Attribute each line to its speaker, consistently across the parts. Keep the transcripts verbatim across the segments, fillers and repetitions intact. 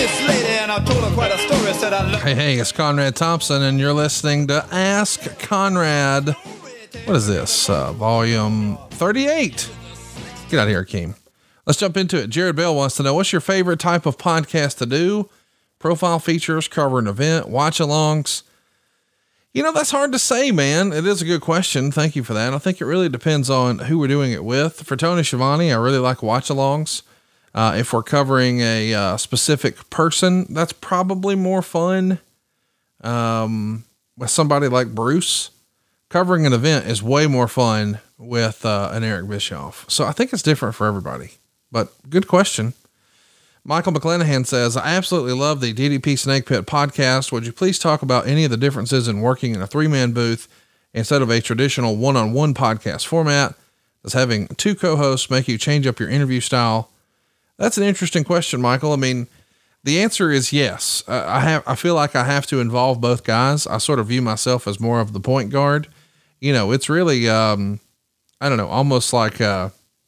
Speaker 1: this lady and I told her quite a story. Said I love.
Speaker 2: Hey, hey, it's Conrad Thompson, and you're listening to Ask Conrad. What is this? Uh, volume thirty-eight. Get out of here, Keem. Let's jump into it. Jared Bell wants to know, what's your favorite type of podcast to do? Profile features, cover an event, watch alongs. You know, that's hard to say, man. It is a good question. Thank you for that. I think it really depends on who we're doing it with. For Tony Schiavone, I really like watch alongs. Uh, if we're covering a uh, specific person, that's probably more fun. Um, with somebody like Bruce, covering an event is way more fun with uh, an Eric Bischoff. So I think it's different for everybody, but good question. Michael McClanahan says, I absolutely love the D D P Snake Pit podcast. Would you please talk about any of the differences in working in a three man booth instead of a traditional one-on-one podcast format? Does having two co-hosts make you change up your interview style? That's an interesting question, Michael. I mean, the answer is yes. Uh, I have, I feel like I have to involve both guys. I sort of view myself as more of the point guard. You know, it's really, um, I don't know, almost like, uh,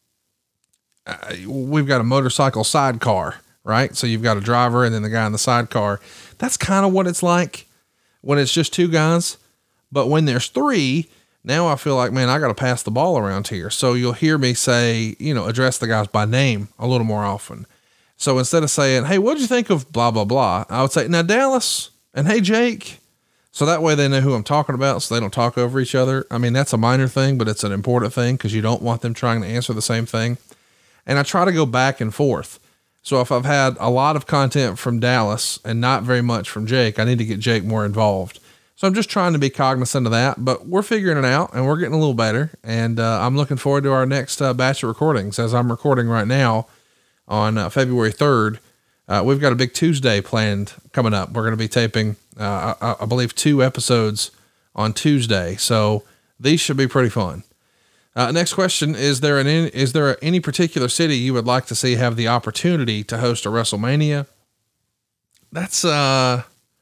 Speaker 2: uh, we've got a motorcycle sidecar, right? So you've got a driver and then the guy in the sidecar. That's kind of what it's like when it's just two guys. But when there's three, now I feel like, man, I got to pass the ball around here. So you'll hear me say, you know, address the guys by name a little more often. So instead of saying, hey, what'd you think of blah, blah, blah, I would say, now Dallas, and hey, Jake. So that way they know who I'm talking about, so they don't talk over each other. I mean, that's a minor thing, but it's an important thing because you don't want them trying to answer the same thing. And I try to go back and forth. So if I've had a lot of content from Dallas and not very much from Jake, I need to get Jake more involved. So I'm just trying to be cognizant of that, but we're figuring it out and we're getting a little better. And uh, I'm looking forward to our next uh, batch of recordings. As I'm recording right now on uh, February third, uh, we've got a big Tuesday planned coming up. We're going to be taping, uh, I, I believe two episodes on Tuesday. So these should be pretty fun. Uh, next question. Is there an, is there any particular city you would like to see have the opportunity to host a WrestleMania? That's, uh,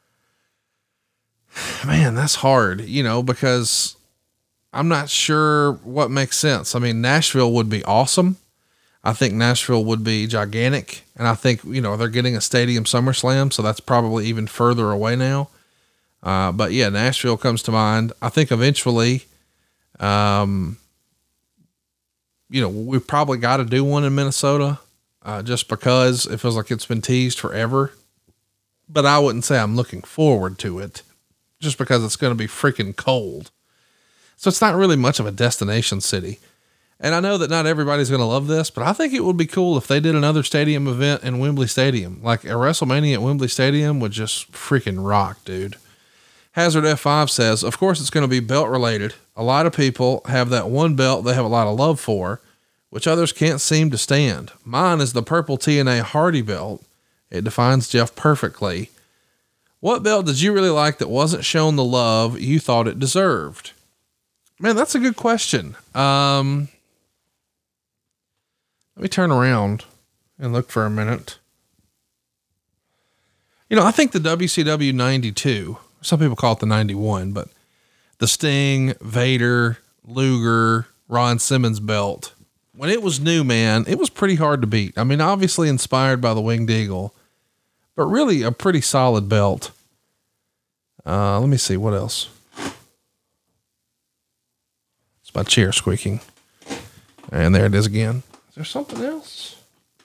Speaker 2: man, that's hard, you know, because I'm not sure what makes sense. I mean, Nashville would be awesome. I think Nashville would be gigantic. And I think, you know, they're getting a stadium SummerSlam, so that's probably even further away now. Uh, but yeah, Nashville comes to mind. I think eventually, um, you know, we've probably got to do one in Minnesota, uh, just because it feels like it's been teased forever, but I wouldn't say I'm looking forward to it just because it's going to be freaking cold. So it's not really much of a destination city. And I know that not everybody's going to love this, but I think it would be cool if they did another stadium event in Wembley Stadium. Like a WrestleMania at Wembley Stadium would just freaking rock, dude. Hazard F five says, of course it's going to be belt related. A lot of people have that one belt they have a lot of love for, which others can't seem to stand. Mine is the purple T N A Hardy belt. It defines Jeff perfectly. What belt did you really like that wasn't shown the love you thought it deserved? Man, that's a good question. Um, let me turn around and look for a minute. You know, I think the W C W ninety-two, some people call it the ninety-one, but the Sting, Vader, Luger, Ron Simmons belt, when it was new, man, it was pretty hard to beat. I mean, obviously inspired by the Winged Eagle, but really a pretty solid belt. Uh, let me see what else. It's my chair squeaking. And there it is again. Is there something else?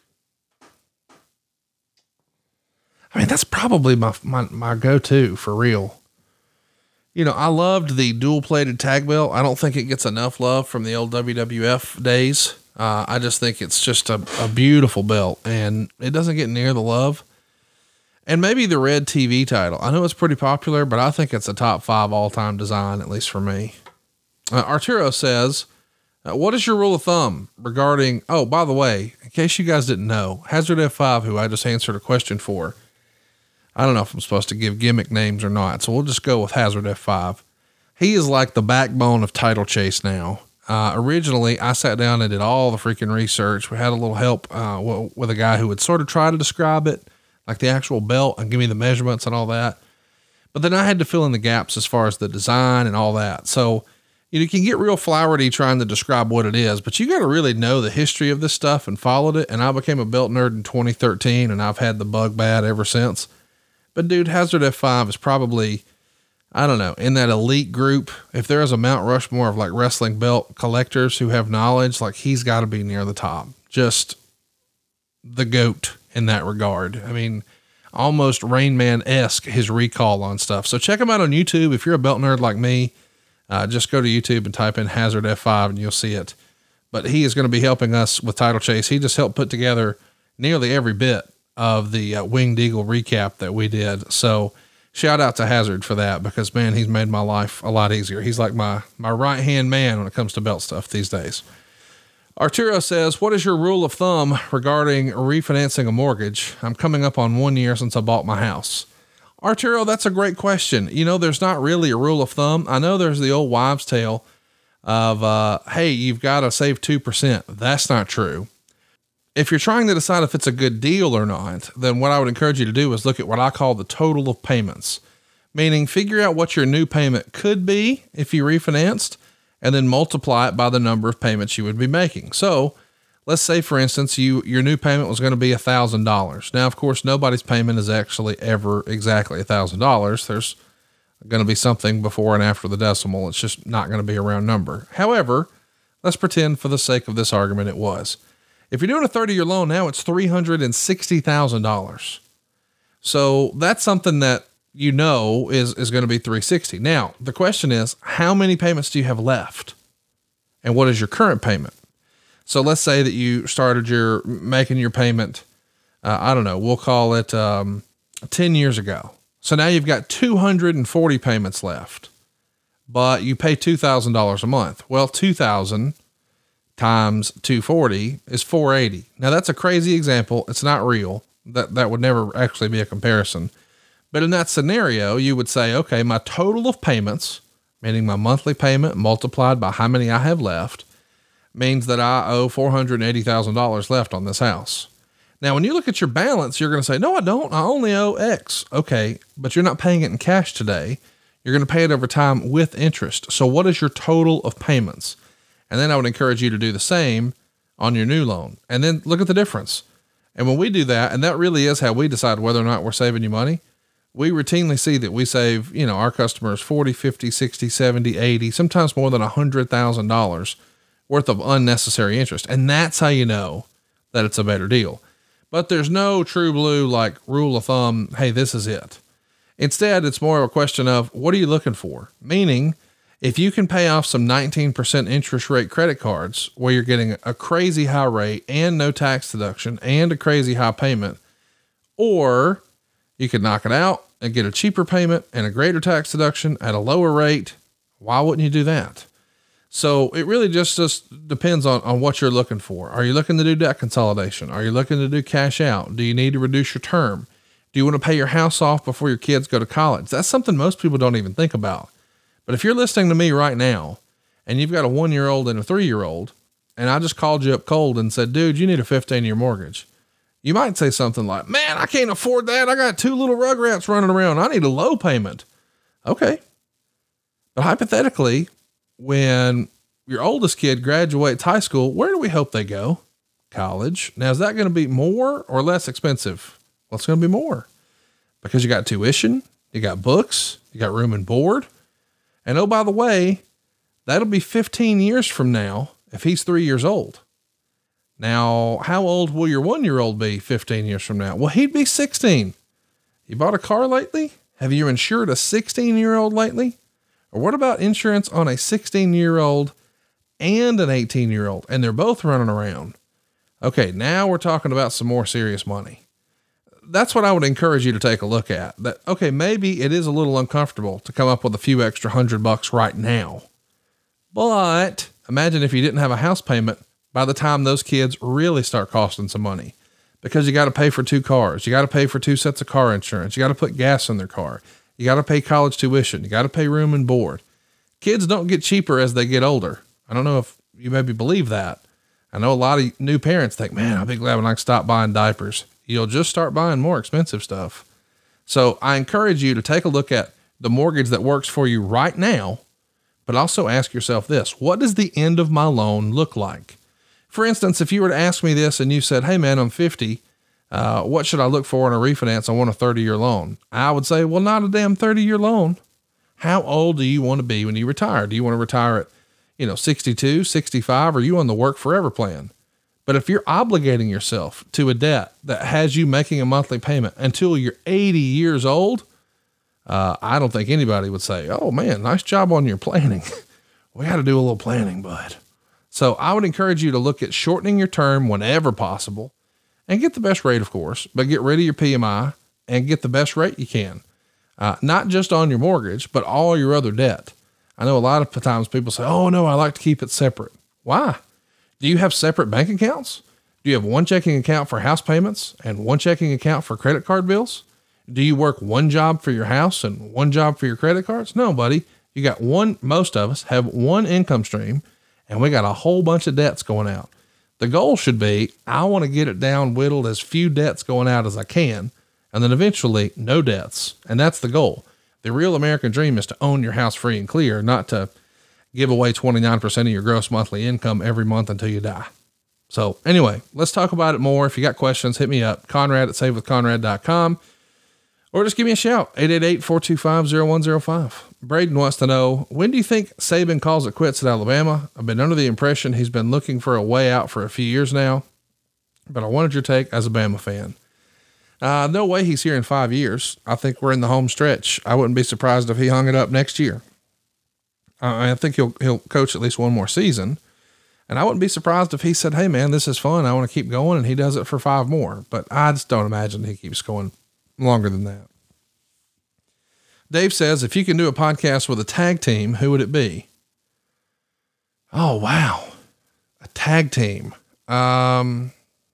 Speaker 2: I mean, that's probably my, my, my go-to for real. You know, I loved the dual plated tag belt. I don't think it gets enough love from the old W W F days. Uh, I just think it's just a, a beautiful belt and it doesn't get near the love. And maybe the red T V title. I know it's pretty popular, but I think it's a top five all time design, at least for me. Uh, Arturo says, uh, what is your rule of thumb regarding, oh, by the way, in case you guys didn't know, Hazard F five, who I just answered a question for, I don't know if I'm supposed to give gimmick names or not, so we'll just go with Hazard F five. He is like the backbone of Title Chase now. Uh, originally I sat down and did all the freaking research. We had a little help, uh, w- with a guy who would sort of try to describe it, like the actual belt, and give me the measurements and all that. But then I had to fill in the gaps as far as the design and all that. So you know, you can get real flowery trying to describe what it is, but you got to really know the history of this stuff and followed it. And I became a belt nerd in twenty thirteen, and I've had the bug bad ever since. But dude, Hazard F five is probably, I don't know, in that elite group. If there is a Mount Rushmore of like wrestling belt collectors who have knowledge, like he's got to be near the top. Just the GOAT in that regard. I mean, almost Rain Man-esque his recall on stuff. So check him out on YouTube. If you're a belt nerd like me, Uh, just go to YouTube and type in Hazard F five and you'll see it. But he is going to be helping us with Title Chase. He just helped put together nearly every bit of the uh, Winged Eagle recap that we did. So shout out to Hazard for that, because man, he's made my life a lot easier. He's like my, my right hand man when it comes to belt stuff these days. Arturo says, what is your rule of thumb regarding refinancing a mortgage? I'm coming up on one year since I bought my house. Arturo, that's a great question. You know, there's not really a rule of thumb. I know there's the old wives' tale of, uh, hey, you've got to save two percent. That's not true. If you're trying to decide if it's a good deal or not, then what I would encourage you to do is look at what I call the total of payments, meaning figure out what your new payment could be if you refinanced, and then multiply it by the number of payments you would be making. So let's say, for instance, you, your new payment was going to be a thousand dollars. Now, of course, nobody's payment is actually ever exactly a thousand dollars. There's going to be something before and after the decimal. It's just not going to be a round number. However, let's pretend for the sake of this argument, it was. If you're doing a thirty year loan now, it's three hundred sixty thousand dollars. So that's something that you know is, is going to be three hundred sixty. Now, the question is, how many payments do you have left? And what is your current payment? So let's say that you started your making your payment. Uh, I don't know, we'll call it, um, ten years ago. So now you've got two hundred forty payments left, but you pay two thousand dollars a month. Well, two thousand times two hundred forty is four hundred eighty. Now that's a crazy example. It's not real. That, that would never actually be a comparison. But in that scenario, you would say, okay, my total of payments, meaning my monthly payment multiplied by how many I have left, means that I owe four hundred eighty thousand dollars left on this house. Now, when you look at your balance, you're going to say, no, I don't. I only owe X. Okay. But you're not paying it in cash today. You're going to pay it over time with interest. So what is your total of payments? And then I would encourage you to do the same on your new loan, and then look at the difference. And when we do that, and that really is how we decide whether or not we're saving you money, we routinely see that we save, you know, our customers forty, fifty, sixty, seventy, eighty, sometimes more than a hundred thousand dollars worth of unnecessary interest. And that's how you know that it's a better deal. But there's no true blue, like rule of thumb. Hey, this is it. Instead, it's more of a question of what are you looking for? Meaning, if you can pay off some nineteen percent interest rate credit cards where you're getting a crazy high rate and no tax deduction and a crazy high payment, or you could knock it out and get a cheaper payment and a greater tax deduction at a lower rate, why wouldn't you do that? So it really just, just depends on, on what you're looking for. Are you looking to do debt consolidation? Are you looking to do cash out? Do you need to reduce your term? Do you want to pay your house off before your kids go to college? That's something most people don't even think about. But if you're listening to me right now and you've got a one year old and a three year old, and I just called you up cold and said, dude, you need a fifteen year mortgage. You might say something like, man, I can't afford that. I got two little rugrats running around. I need a low payment. Okay. But hypothetically, when your oldest kid graduates high school, where do we hope they go? College. Now, is that going to be more or less expensive? Well, it's going to be more because you got tuition, you got books, you got room and board. And oh, by the way, that'll be fifteen years from now if he's three years old. Now, how old will your one year old be fifteen years from now? Well, he'd be sixteen. You bought a car lately? Have you insured a sixteen year old lately? Or what about insurance on a sixteen year old and an eighteen year old? And they're both running around. Okay. Now we're talking about some more serious money. That's what I would encourage you to take a look at. That, okay, maybe it is a little uncomfortable to come up with a few extra hundred bucks right now, but imagine if you didn't have a house payment by the time those kids really start costing some money, because you got to pay for two cars. You got to pay for two sets of car insurance. You got to put gas in their car. You got to pay college tuition. You got to pay room and board. Kids don't get cheaper as they get older. I don't know if you maybe believe that. I know a lot of new parents think, man, I'll be glad when I can stop buying diapers. You'll just start buying more expensive stuff. So I encourage you to take a look at the mortgage that works for you right now, but also ask yourself this: what does the end of my loan look like? For instance, if you were to ask me this and you said, hey man, I'm fifty, uh, what should I look for in a refinance? I want a thirty year loan. I would say, well, not a damn thirty year loan. How old do you want to be when you retire? Do you want to retire at, you know, sixty-two, sixty-five, or are you on the work forever plan? But if you're obligating yourself to a debt that has you making a monthly payment until you're eighty years old, uh, I don't think anybody would say, oh man, nice job on your planning. We got to do a little planning, bud. So I would encourage you to look at shortening your term whenever possible and get the best rate, of course, but get rid of your P M I and get the best rate you can. Uh, not just on your mortgage, but all your other debt. I know a lot of times people say, oh no, I like to keep it separate. Why? Do you have separate bank accounts? Do you have one checking account for house payments and one checking account for credit card bills? Do you work one job for your house and one job for your credit cards? No, buddy. You got one, most of us have one income stream, and we got a whole bunch of debts going out. The goal should be, I want to get it down, whittled as few debts going out as I can. And then eventually no debts. And that's the goal. The real American dream is to own your house free and clear, not to give away twenty-nine percent of your gross monthly income every month until you die. So anyway, let's talk about it more. If you got questions, hit me up, Conrad at save with conrad dot com, or just give me a shout, eight eight eight, four two five, zero one zero five. Braden wants to know, when do you think Saban calls it quits at Alabama? I've been under the impression he's been looking for a way out for a few years now, but I wanted your take as a Bama fan. Uh, no way he's here in five years. I think we're in the home stretch. I wouldn't be surprised if he hung it up next year. Uh, I think he'll, he'll coach at least one more season. And I wouldn't be surprised if he said, hey man, this is fun. I want to keep going. And he does it for five more, but I just don't imagine he keeps going longer than that. Dave says, if you can do a podcast with a tag team, who would it be? Oh, wow. A tag team. Um,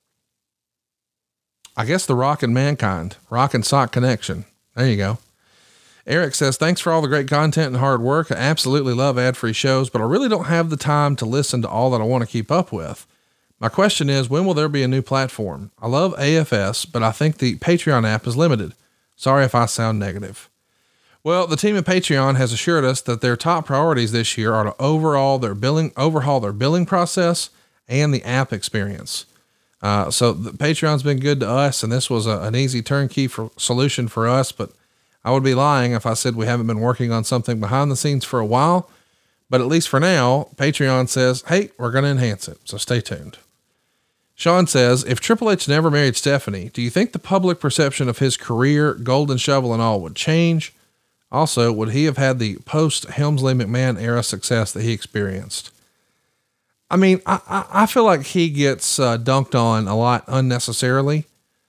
Speaker 2: I guess the Rock and Mankind, Rock and Sock Connection. There you go. Eric says, thanks for all the great content and hard work. I absolutely love ad-free shows, but I really don't have the time to listen to all that I want to keep up with. My question is, when will there be a new platform? I love A F S, but I think the Patreon app is limited. Sorry if I sound negative. Well, the team at Patreon has assured us that their top priorities this year are to overall their billing, overhaul their billing process and the app experience. Uh, so the Patreon's been good to us, and this was a, an easy turnkey for solution for us, but I would be lying if I said we haven't been working on something behind the scenes for a while, but at least for now, Patreon says, hey, we're going to enhance it. So stay tuned. Sean says, if Triple H never married Stephanie, do you think the public perception of his career, golden shovel and all, would change? Also, would he have had the post Helmsley McMahon era success that he experienced? I mean, I, I feel like he gets uh, dunked on a lot unnecessarily.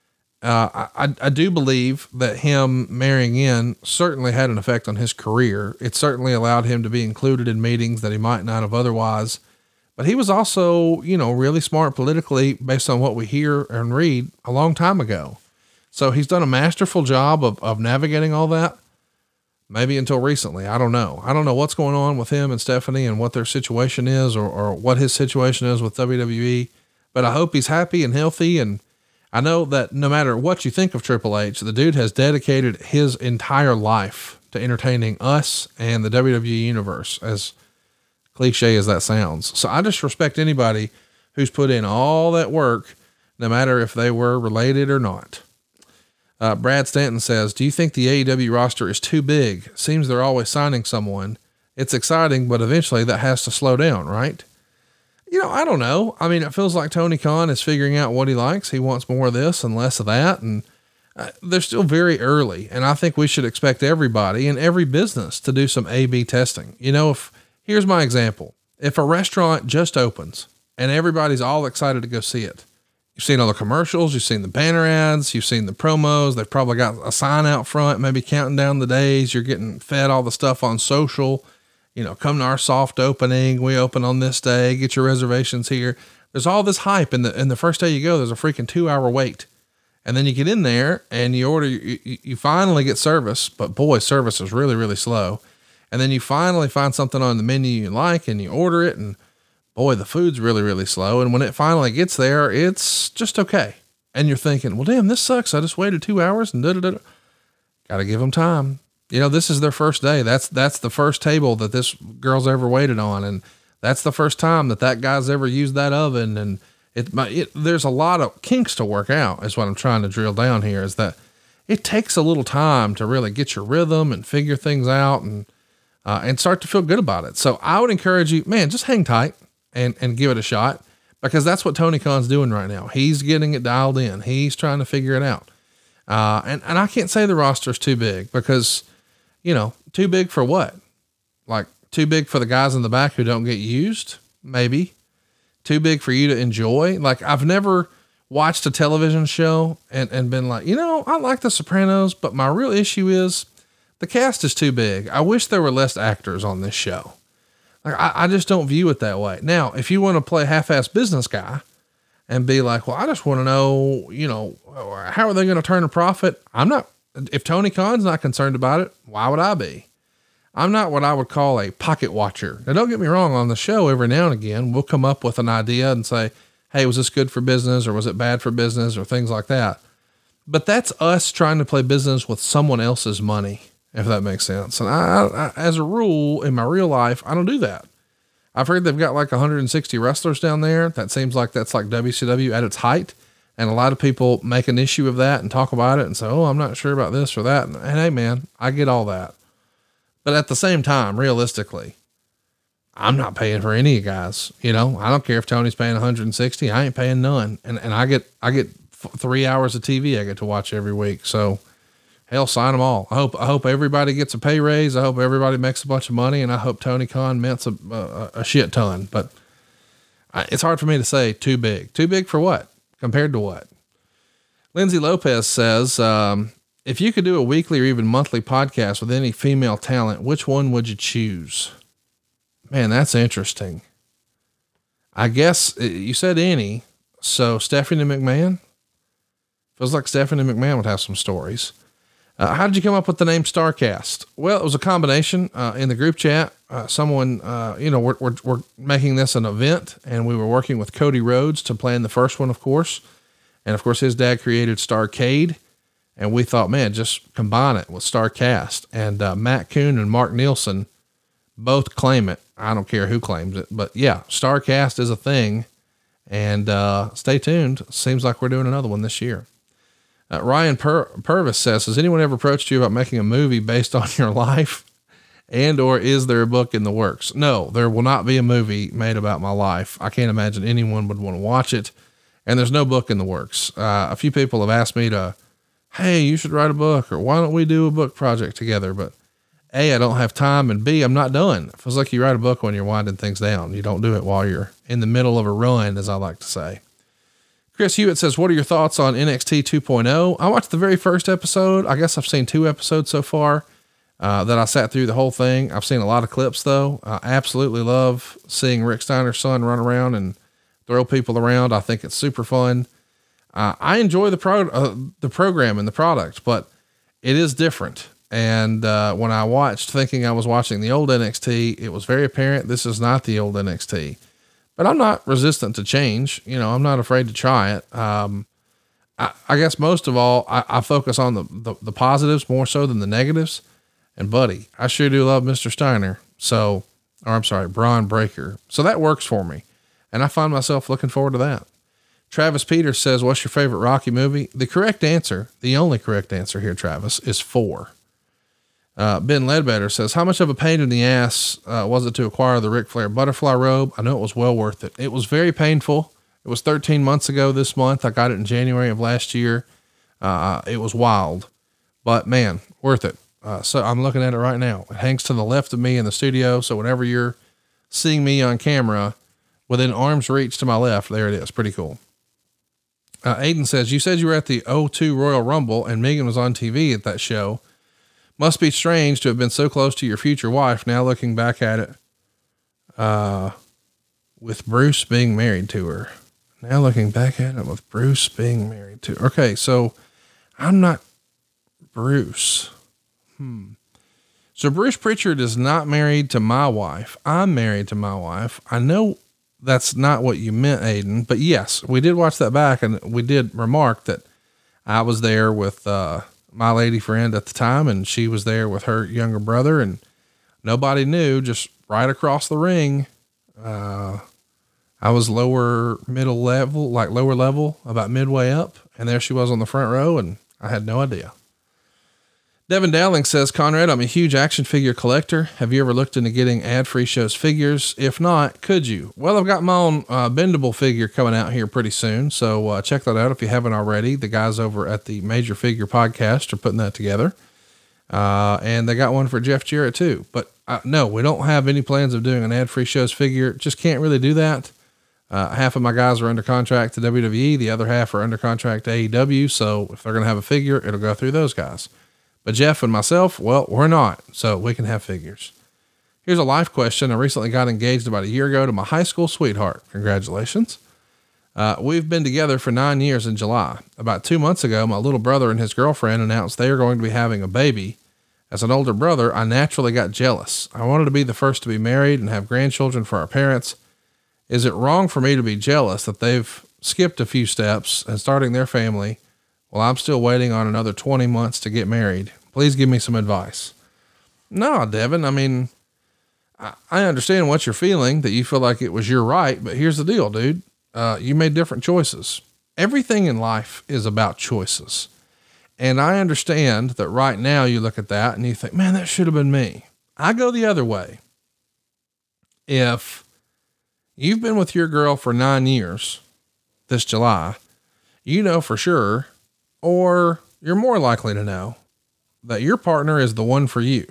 Speaker 2: Uh, I, I do believe that him marrying in certainly had an effect on his career. It certainly allowed him to be included in meetings that he might not have otherwise, but he was also, you know, really smart politically based on what we hear and read a long time ago. So he's done a masterful job of, of navigating all that. Maybe until recently. I don't know. I don't know what's going on with him and Stephanie and what their situation is, or, or what his situation is with W W E, but I hope he's happy and healthy. And I know that no matter what you think of Triple H, the dude has dedicated his entire life to entertaining us and the W W E universe, as cliche as that sounds. So I just respect anybody who's put in all that work, no matter if they were related or not. Uh, Brad Stanton says, do you think the A E W roster is too big? Seems they're always signing someone. It's exciting, but eventually that has to slow down, right? You know, I don't know. I mean, it feels like Tony Khan is figuring out what he likes. He wants more of this and less of that. And uh, they're still very early. And I think we should expect everybody in every business to do some A B testing. You know, if here's my example, if a restaurant just opens and everybody's all excited to go see it, you've seen all the commercials, you've seen the banner ads, you've seen the promos. They've probably got a sign out front, maybe counting down the days. You're getting fed all the stuff on social, you know, come to our soft opening. We open on this day, get your reservations here. There's all this hype. And the, and the first day you go, there's a freaking two hour wait. And then you get in there and you order, you, you finally get service, but boy, service is really, really slow. And then you finally find something on the menu you like and you order it, and boy, the food's really, really slow. And when it finally gets there, it's just okay. And you're thinking, well, damn, this sucks. I just waited two hours and da da da. Got to give them time. You know, this is their first day. That's, that's the first table that this girl's ever waited on. And that's the first time that that guy's ever used that oven. And it, it there's a lot of kinks to work out is what I'm trying to drill down here, is that it takes a little time to really get your rhythm and figure things out and, uh, and start to feel good about it. So I would encourage you, man, just hang tight and, and give it a shot, because that's what Tony Khan's doing right now. He's getting it dialed in. He's trying to figure it out. Uh, and, and I can't say the roster's too big, because, you know, too big for what? Like too big for the guys in the back who don't get used, maybe. Too big for you to enjoy. Like, I've never watched a television show and, and been like, you know, I like The Sopranos, but my real issue is the cast is too big. I wish there were less actors on this show. Like, I, I just don't view it that way. Now, if you want to play half-ass business guy and be like, well, I just want to know, you know, how are they going to turn a profit? I'm not, if Tony Khan's not concerned about it, why would I be? I'm not what I would call a pocket watcher. Now, don't get me wrong, on the show, every now and again, we'll come up with an idea and say, hey, was this good for business, or was it bad for business, or things like that. But that's us trying to play business with someone else's money, if that makes sense. And I, I, as a rule in my real life, I don't do that. I've heard they've got like one hundred sixty wrestlers down there. That seems like that's like W C W at its height. And a lot of people make an issue of that and talk about it and say, oh, I'm not sure about this or that. And, and hey, man, I get all that. But at the same time, realistically, I'm not paying for any of you guys. You know, I don't care if Tony's paying one hundred sixty, I ain't paying none. And, and I get, I get f- three hours of T V I get to watch every week. So hell, sign them all. I hope, I hope everybody gets a pay raise. I hope everybody makes a bunch of money, and I hope Tony Khan mints a, a, a shit ton, but I, it's hard for me to say too big, too big for what compared to what. Lindsay Lopez says, um, if you could do a weekly or even monthly podcast with any female talent, which one would you choose? Man, that's interesting. I guess you said any. So Stephanie McMahon, feels like Stephanie McMahon would have some stories. Uh, how did you come up with the name Starcast? Well, it was a combination, uh, in the group chat. Uh, someone, uh, you know, we're, we're, we're making this an event, and we were working with Cody Rhodes to plan the first one, of course. And of course his dad created Starcade. And we thought, man, just combine it with Starcast. And uh, Matt Kuhn and Mark Nielsen both claim it. I don't care who claims it, but yeah, Starcast is a thing. And uh, stay tuned. Seems like we're doing another one this year. Uh, Ryan Pur- Purvis says, has anyone ever approached you about making a movie based on your life? And or is there a book in the works? No, there will not be a movie made about my life. I can't imagine anyone would want to watch it. And there's no book in the works. Uh, a few people have asked me to, hey, you should write a book, or why don't we do a book project together? But A, I don't have time, and B, I'm not done. It feels like you write a book when you're winding things down. You don't do it while you're in the middle of a run, as I like to say. Chris Hewitt says, what are your thoughts on N X T two point oh? I watched the very first episode. I guess I've seen two episodes so far, uh, that I sat through the whole thing. I've seen a lot of clips though. I absolutely love seeing Rick Steiner's son run around and throw people around. I think it's super fun. Uh, I enjoy the pro, uh, the program and the product, but it is different. And, uh, when I watched thinking I was watching the old N X T, it was very apparent this is not the old N X T, but I'm not resistant to change. You know, I'm not afraid to try it. Um, I, I guess most of all, I, I focus on the, the, the positives more so than the negatives. And buddy, I sure do love Mister Steiner. So, or I'm sorry, Braun Breaker. So that works for me. And I find myself looking forward to that. Travis Peters says, what's your favorite Rocky movie? The correct answer, the only correct answer here, Travis, is four. Uh, Ben Ledbetter says, how much of a pain in the ass uh, was it to acquire the Ric Flair butterfly robe? I know it was well worth it. It was very painful. It was thirteen months ago this month. I got it in January of last year. Uh, it was wild, but man, worth it. Uh, so I'm looking at it right now. It hangs to the left of me in the studio. So whenever you're seeing me on camera, within arm's reach to my left, there it is. Pretty cool. Uh, Aiden says, you said you were at the oh two Royal Rumble and Megan was on T V at that show. Must be strange to have been so close to your future wife. Now looking back at it, uh, with Bruce being married to her. Now looking back at it with Bruce being married to her. Okay. So I'm not Bruce. Hmm. So Bruce Pritchard is not married to my wife. I'm married to my wife. I know that's not what you meant, Aiden, but yes, we did watch that back and we did remark that I was there with, uh, my lady friend at the time, and she was there with her younger brother, and nobody knew, just right across the ring. Uh, I was lower middle level, like lower level, about midway up. And there she was on the front row, and I had no idea. Devin Dowling says, Conrad, I'm a huge action figure collector. Have you ever looked into getting ad-free shows figures? If not, could you? Well, I've got my own uh, bendable figure coming out here pretty soon. So uh, check that out if you haven't already. The guys over at the Major Figure Podcast are putting that together. Uh, and they got one for Jeff Jarrett too. But uh, no, we don't have any plans of doing an ad-free shows figure. Just can't really do that. Uh, half of my guys are under contract to W W E. The other half are under contract to A E W. So if they're going to have a figure, it'll go through those guys. But Jeff and myself, well, we're not, so we can have figures. Here's a life question. I recently got engaged about a year ago to my high school sweetheart. Congratulations. Uh, we've been together for nine years in July. About two months ago, my little brother and his girlfriend announced they are going to be having a baby. As an older brother, I naturally got jealous. I wanted to be the first to be married and have grandchildren for our parents. Is it wrong for me to be jealous that they've skipped a few steps and starting their family while I'm still waiting on another twenty months to get married? Please give me some advice. No, Devin. I mean, I, I understand what you're feeling, that you feel like it was your right, but here's the deal, dude. Uh, you made different choices. Everything in life is about choices. And I understand that right now you look at that and you think, man, that should have been me. I go the other way. If you've been with your girl for nine years this July, you know for sure, or you're more likely to know, that your partner is the one for you.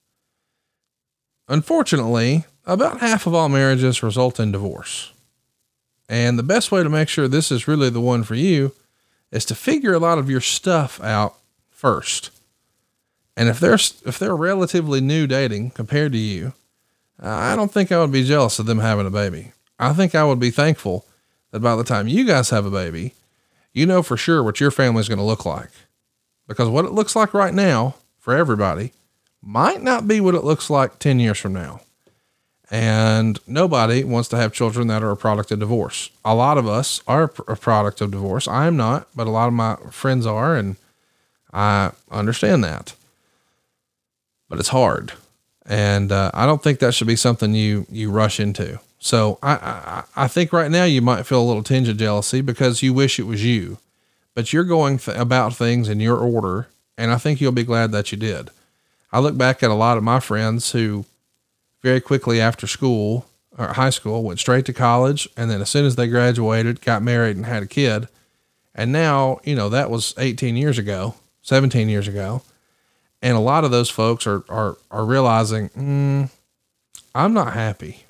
Speaker 2: Unfortunately, about half of all marriages result in divorce. And the best way to make sure this is really the one for you is to figure a lot of your stuff out first. And if they're, if they're relatively new dating compared to you, I don't think I would be jealous of them having a baby. I think I would be thankful that by the time you guys have a baby, you know for sure what your family's going to look like. Because what it looks like right now for everybody might not be what it looks like ten years from now. And nobody wants to have children that are a product of divorce. A lot of us are a product of divorce. I am not, but a lot of my friends are, and I understand that. But it's hard. And uh, I don't think that should be something you, you rush into. So I, I, I think right now you might feel a little tinge of jealousy because you wish it was you. But you're going th- about things in your order, and I think you'll be glad that you did. I look back at a lot of my friends who very quickly after school or high school went straight to college. And then as soon as they graduated, got married and had a kid. And now, you know, that was eighteen years ago, seventeen years ago. And a lot of those folks are, are, are realizing, mm, I'm not happy.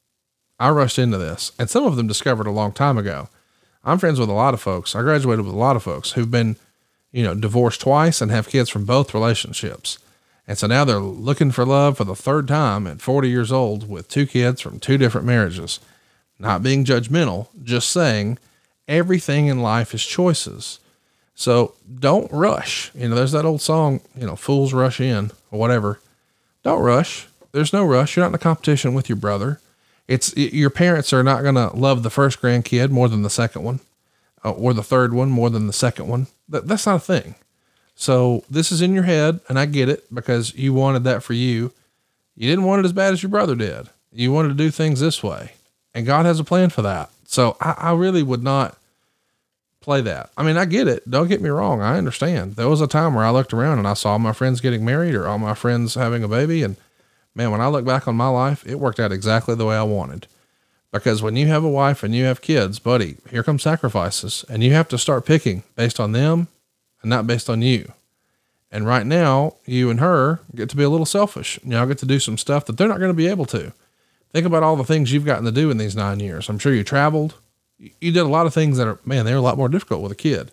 Speaker 2: I rushed into this, and some of them discovered a long time ago. I'm friends with a lot of folks. I graduated with a lot of folks who've been, you know, divorced twice and have kids from both relationships. And so now they're looking for love for the third time at forty years old with two kids from two different marriages. Not being judgmental, just saying everything in life is choices. So don't rush. You know, there's that old song, you know, fools rush in or whatever. Don't rush. There's no rush. You're not in a competition with your brother. It's your parents are not going to love the first grandkid more than the second one, uh, or the third one more than the second one. That, that's not a thing. So this is in your head, and I get it because you wanted that for you. You didn't want it as bad as your brother did. You wanted to do things this way, and God has a plan for that. So I, I really would not play that. I mean, I get it. Don't get me wrong. I understand. There was a time where I looked around and I saw my friends getting married or all my friends having a baby, and man, when I look back on my life, it worked out exactly the way I wanted. Because when you have a wife and you have kids, buddy, here come sacrifices, and you have to start picking based on them and not based on you. And right now, you and her get to be a little selfish. Y'all get to do some stuff that they're not going to be able to. Think about all the things you've gotten to do in these nine years. I'm sure you traveled. You did a lot of things that are, man, they're a lot more difficult with a kid.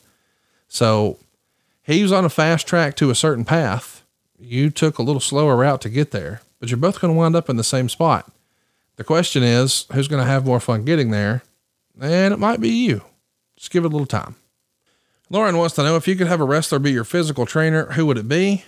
Speaker 2: So he was on a fast track to a certain path. You took a little slower route to get there, but you're both going to wind up in the same spot. The question is, who's going to have more fun getting there? And it might be you. Just give it a little time. Lauren wants to know, if you could have a wrestler be your physical trainer, who would it be?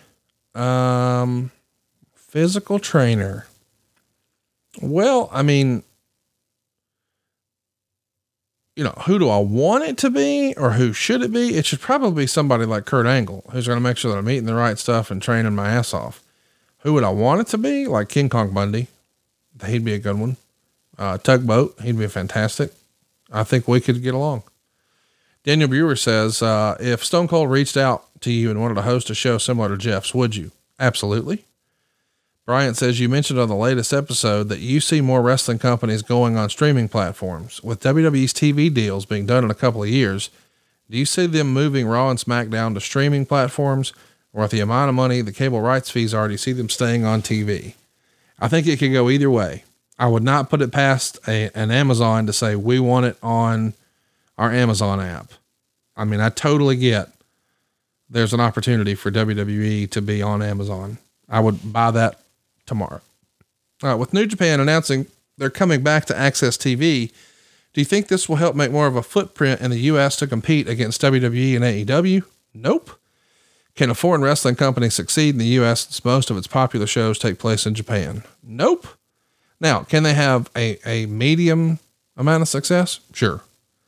Speaker 2: Um, physical trainer. Well, I mean, you know, who do I want it to be or who should it be? It should probably be somebody like Kurt Angle, who's going to make sure that I'm eating the right stuff and training my ass off. Who would I want it to be? Like King Kong Bundy. He'd be a good one. Uh, Tugboat. He'd be fantastic. I think we could get along. Daniel Brewer says, uh, if Stone Cold reached out to you and wanted to host a show similar to Jeff's, would you? Absolutely. Bryant says, you mentioned on the latest episode that you see more wrestling companies going on streaming platforms. With W W E's T V deals being done in a couple of years, do you see them moving Raw and SmackDown to streaming platforms, or with the amount of money the cable rights fees are, do you see them staying on T V? I think it could go either way. I would not put it past a, an Amazon to say, we want it on our Amazon app. I mean, I totally get there's an opportunity for W W E to be on Amazon. I would buy that tomorrow. All right. With New Japan announcing they're coming back to Access T V, do you think this will help make more of a footprint in the U S to compete against W W E and A E W? Nope. Can a foreign wrestling company succeed in the U S since most of its popular shows take place in Japan? Nope. Now, can they have a, a medium amount of success? Sure.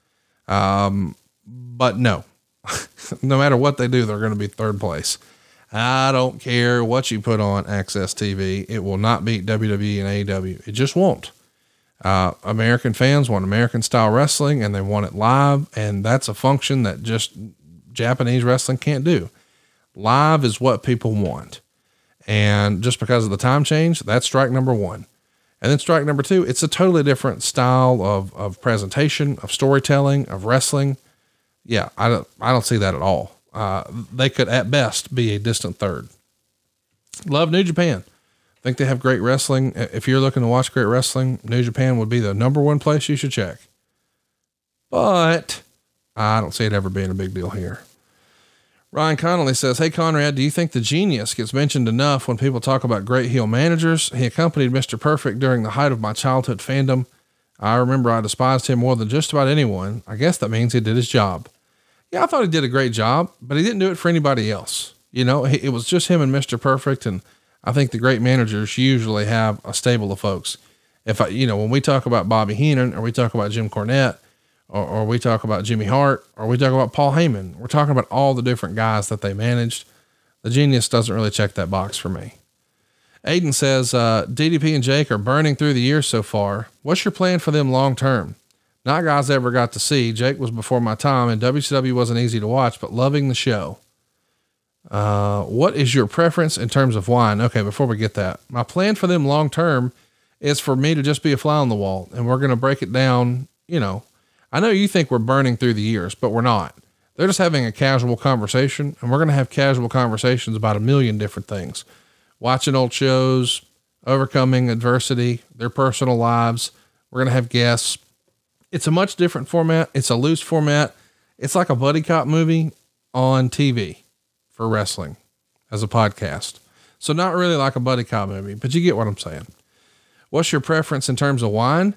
Speaker 2: Um, but no, no matter what they do, they're going to be third place. I don't care what you put on Access T V. It will not beat W W E and A E W. It just won't. Uh, American fans want American style wrestling and they want it live. And that's a function that just Japanese wrestling can't do. Live is what people want. And just because of the time change, that's strike number one. And then strike number two, it's a totally different style of, of presentation, of storytelling, of wrestling. Yeah. I don't, I don't see that at all. Uh, they could at best be a distant third. Love New Japan. Think they have great wrestling. If you're looking to watch great wrestling, New Japan would be the number one place you should check. But I don't see it ever being a big deal here. Ryan Connolly says, hey Conrad, do you think the Genius gets mentioned enough when people talk about great heel managers? He accompanied Mister Perfect during the height of my childhood fandom. I remember I despised him more than just about anyone. I guess that means he did his job. Yeah, I thought he did a great job, but he didn't do it for anybody else. You know, it was just him and Mister Perfect. And I think the great managers usually have a stable of folks. If I, you know, when we talk about Bobby Heenan or we talk about Jim Cornette or, or we talk about Jimmy Hart or we talk about Paul Heyman, we're talking about all the different guys that they managed. The Genius doesn't really check that box for me. Aiden says, uh, D D P and Jake are burning through the years so far. What's your plan for them long-term? Not guys I ever got to see. Jake was before my time and W C W wasn't easy to watch, but loving the show. Uh, what is your preference in terms of wine? Okay. Before we get that, my plan for them long-term is for me to just be a fly on the wall, and we're going to break it down. You know, I know you think we're burning through the years, but we're not. They're just having a casual conversation, and we're going to have casual conversations about a million different things, watching old shows, overcoming adversity, their personal lives. We're going to have guests. It's a much different format. It's a loose format. It's like a buddy cop movie on T V for wrestling as a podcast. So not really like a buddy cop movie, but you get what I'm saying. What's your preference in terms of wine?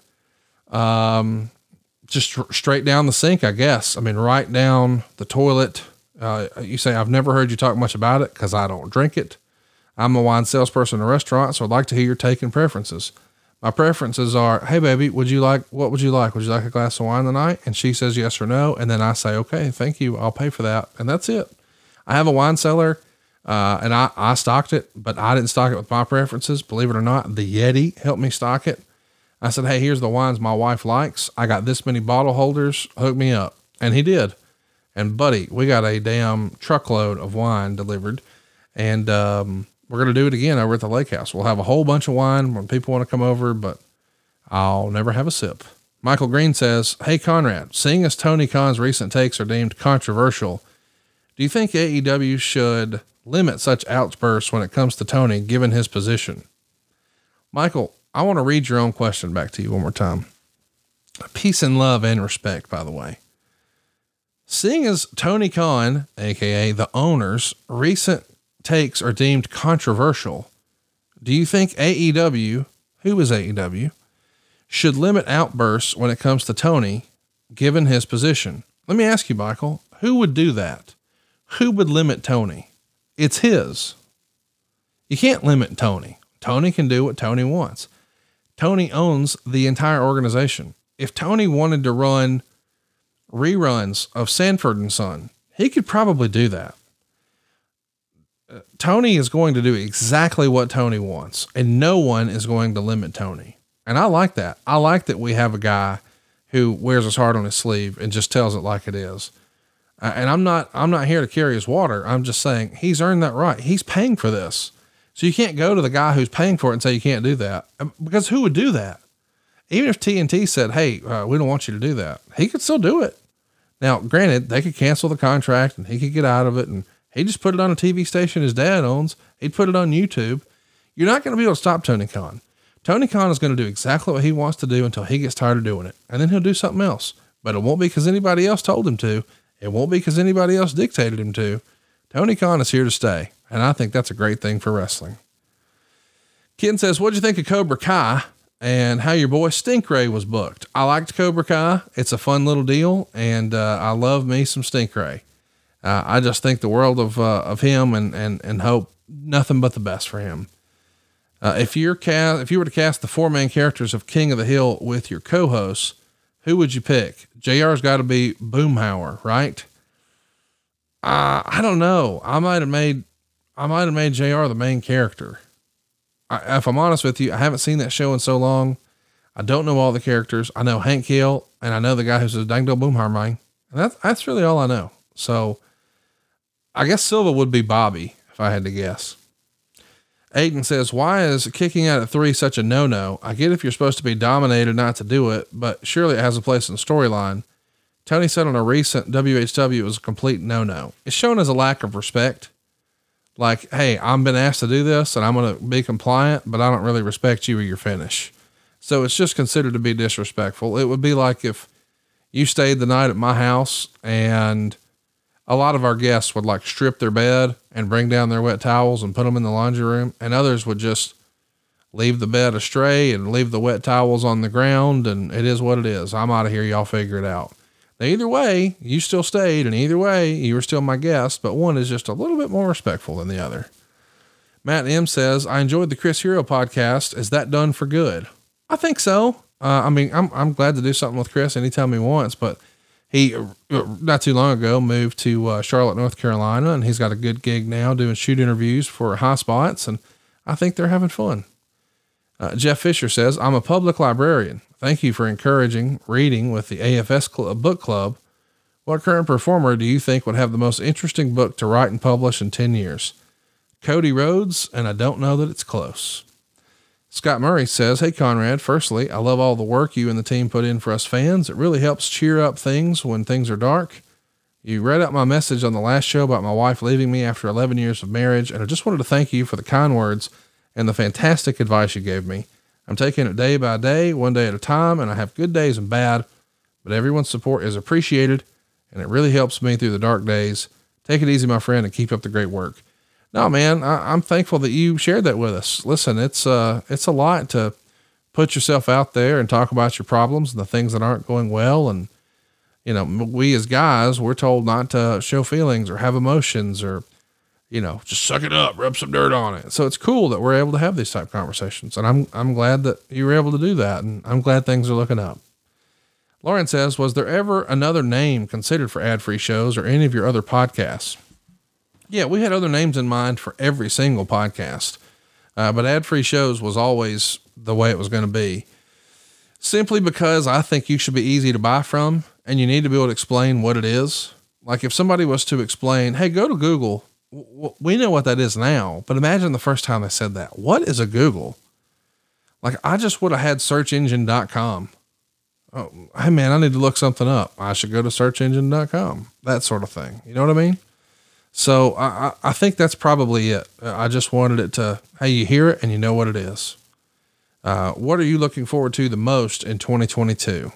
Speaker 2: Um, just r- straight down the sink, I guess. I mean, right down the toilet. Uh, you say, I've never heard you talk much about it because I don't drink it. I'm a wine salesperson in a restaurant, so I'd like to hear your take and preferences. My preferences are, hey baby, would you like, what would you like? Would you like a glass of wine tonight? And she says yes or no. And then I say, okay, thank you. I'll pay for that. And that's it. I have a wine cellar, uh, and I, I stocked it, but I didn't stock it with my preferences. Believe it or not, the Yeti helped me stock it. I said, hey, here's the wines my wife likes. I got this many bottle holders. Hook me up. And he did. And buddy, we got a damn truckload of wine delivered. And, um, we're going to do it again over at the lake house. We'll have a whole bunch of wine when people want to come over, but I'll never have a sip. Michael Green says, hey Conrad, seeing as Tony Khan's recent takes are deemed controversial, do you think A E W should limit such outbursts when it comes to Tony, given his position? Michael, I want to read your own question back to you one more time. Peace and love and respect, by the way. Seeing as Tony Khan, A K A the owner's recent takes are deemed controversial, do you think A E W, who is A E W, should limit outbursts when it comes to Tony, given his position? Let me ask you, Michael, who would do that? Who would limit Tony? It's his. You can't limit Tony. Tony can do what Tony wants. Tony owns the entire organization. If Tony wanted to run reruns of Sanford and Son. He could probably do that. Uh, Tony is going to do exactly what Tony wants, and no one is going to limit Tony. And I like that. I like that we have a guy who wears his heart on his sleeve and just tells it like it is. Uh, and I'm not, I'm not here to carry his water. I'm just saying he's earned that right. He's paying for this. So you can't go to the guy who's paying for it and say, you can't do that, because who would do that? Even if T N T said, hey, uh, we don't want you to do that, he could still do it. Now, granted, they could cancel the contract and he could get out of it, and he just put it on a T V station his dad owns. He'd put it on YouTube. You're not going to be able to stop Tony Khan. Tony Khan is going to do exactly what he wants to do until he gets tired of doing it. And then he'll do something else, but it won't be because anybody else told him to. It won't be because anybody else dictated him to. Tony Khan is here to stay. And I think that's a great thing for wrestling. Ken says, what'd you think of Cobra Kai and how your boy Stinkray was booked? I liked Cobra Kai. It's a fun little deal. And, uh, I love me some Stinkray. Uh, I just think the world of, uh, of him and, and, and hope nothing but the best for him. Uh, if you're cast, if you were to cast the four main characters of King of the Hill with your co-hosts, who would you pick? J R's got to be Boomhauer, right? Uh, I don't know. I might've made, I might've made J R the main character. I, if I'm honest with you, I haven't seen that show in so long. I don't know all the characters. I know Hank Hill, and I know the guy who's a Dangdo Boomhauer man. And that's, that's really all I know. So I guess Silva would be Bobby if I had to guess. Aiden says, why is kicking out at three such a no-no? I get if you're supposed to be dominated not to do it, but surely it has a place in the storyline. Tony said on a recent W H W it was a complete no-no. It's shown as a lack of respect. Like, hey, I've been asked to do this and I'm going to be compliant, but I don't really respect you or your finish. So it's just considered to be disrespectful. It would be like if you stayed the night at my house and a lot of our guests would like strip their bed and bring down their wet towels and put them in the laundry room. And others would just leave the bed astray and leave the wet towels on the ground. And it is what it is. I'm out of here. Y'all figure it out. Now, either way, you still stayed, and either way, you were still my guest, but one is just a little bit more respectful than the other. Matt M says, I enjoyed the Chris Hero podcast. Is that done for good? I think so. Uh, I mean, I'm, I'm glad to do something with Chris anytime he wants, but he, not too long ago, moved to uh, Charlotte, North Carolina, and he's got a good gig now doing shoot interviews for High Spots, and I think they're having fun. Uh, Jeff Fisher says, I'm a public librarian. Thank you for encouraging reading with the A F S Cl- book club. What current performer do you think would have the most interesting book to write and publish in ten years? Cody Rhodes, and I don't know that it's close. Scott Murray says, hey Conrad, firstly, I love all the work you and the team put in for us fans. It really helps cheer up things when things are dark. You read out my message on the last show about my wife leaving me after eleven years of marriage, and I just wanted to thank you for the kind words and the fantastic advice you gave me. I'm taking it day by day, one day at a time, and I have good days and bad, but everyone's support is appreciated, and it really helps me through the dark days. Take it easy, my friend, and keep up the great work. No, man, I, I'm thankful that you shared that with us. Listen, it's uh, it's a lot to put yourself out there and talk about your problems and the things that aren't going well. And, you know, we as guys, we're told not to show feelings or have emotions or, you know, just suck it up, rub some dirt on it. So it's cool that we're able to have these type of conversations. And I'm, I'm glad that you were able to do that. And I'm glad things are looking up. Lauren says, was there ever another name considered for ad-free shows or any of your other podcasts? Yeah, we had other names in mind for every single podcast. Uh, but ad-free shows was always the way it was going to be, simply because I think you should be easy to buy from and you need to be able to explain what it is. Like if somebody was to explain, hey, go to Google. W- we know what that is now, but imagine the first time they said that. What is a Google? Like I just would have had search engine dot com. Oh, hey man, I need to look something up. I should go to search engine dot com, that sort of thing. You know what I mean? So I, I think that's probably it. I just wanted it to, hey, you hear it and you know what it is. Uh, what are you looking forward to the most in twenty twenty-two?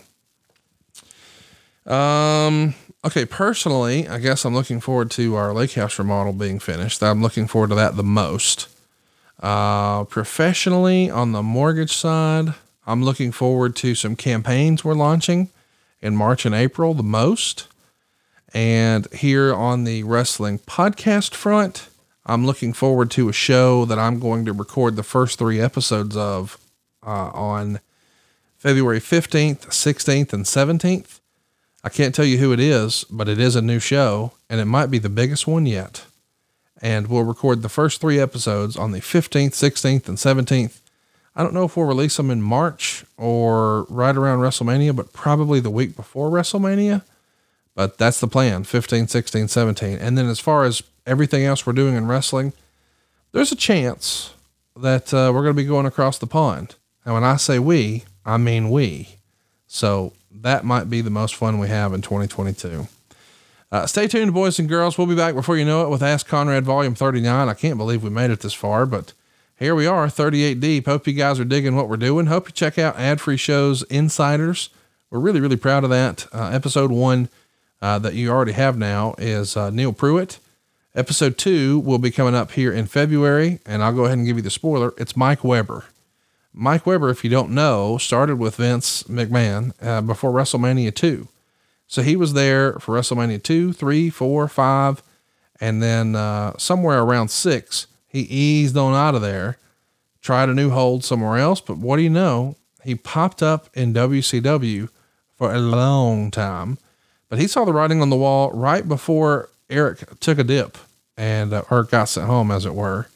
Speaker 2: Um, okay. Personally, I guess I'm looking forward to our lake house remodel being finished. I'm looking forward to that the most. Uh, professionally on the mortgage side, I'm looking forward to some campaigns we're launching in March and April the most. And here on the wrestling podcast front, I'm looking forward to a show that I'm going to record the first three episodes of uh, on February fifteenth, sixteenth, and seventeenth. I can't tell you who it is, but it is a new show and it might be the biggest one yet. And we'll record the first three episodes on the fifteenth, sixteenth, and seventeenth. I don't know if we'll release them in March or right around WrestleMania, but probably the week before WrestleMania. But that's the plan, fifteen, sixteen, seventeen. And then as far as everything else we're doing in wrestling, there's a chance that uh, we're going to be going across the pond. And when I say we, I mean we. So that might be the most fun we have in twenty twenty-two. Uh, stay tuned, boys and girls. We'll be back before you know it with Ask Conrad Volume thirty-nine. I can't believe we made it this far, but here we are, thirty-eight deep. Hope you guys are digging what we're doing. Hope you check out Ad Free Shows Insiders. We're really, really proud of that. Uh, episode one uh, that you already have now is uh, Neil Pruitt. Episode two will be coming up here in February, and I'll go ahead and give you the spoiler. It's Mike Weber. Mike Weber, if you don't know, started with Vince McMahon uh, before WrestleMania two. So he was there for WrestleMania two, three, four, five, and then uh, somewhere around six, he eased on out of there, tried a new hold somewhere else. But what do you know? He popped up in W C W for a long time, but he saw the writing on the wall right before Eric took a dip and, uh, or got sent home, as it were.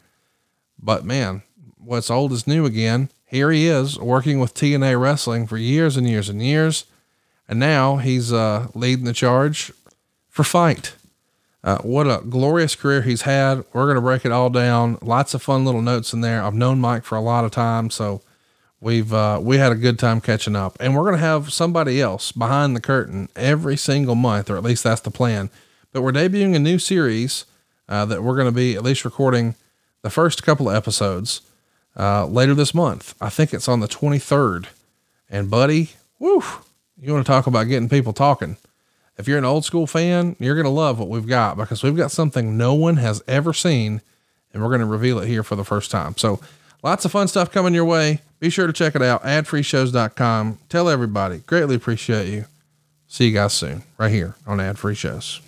Speaker 2: But man, what's old is new again. Here he is working with T N A Wrestling for years and years and years. And now he's, uh, leading the charge for Fight. Uh, what a glorious career he's had. We're going to break it all down. Lots of fun little notes in there. I've known Mike for a lot of time, so we've, uh, we had a good time catching up, and we're going to have somebody else behind the curtain every single month, or at least that's the plan. But we're debuting a new series, uh, that we're going to be at least recording the first couple of episodes, uh, later this month. I think it's on the twenty-third, and buddy, woo, you want to talk about getting people talking. If you're an old school fan, you're going to love what we've got, because we've got something no one has ever seen, and we're going to reveal it here for the first time. So lots of fun stuff coming your way. Be sure to check it out. ad free shows dot com. Tell everybody. Greatly appreciate you. See you guys soon right here on Ad Free Shows.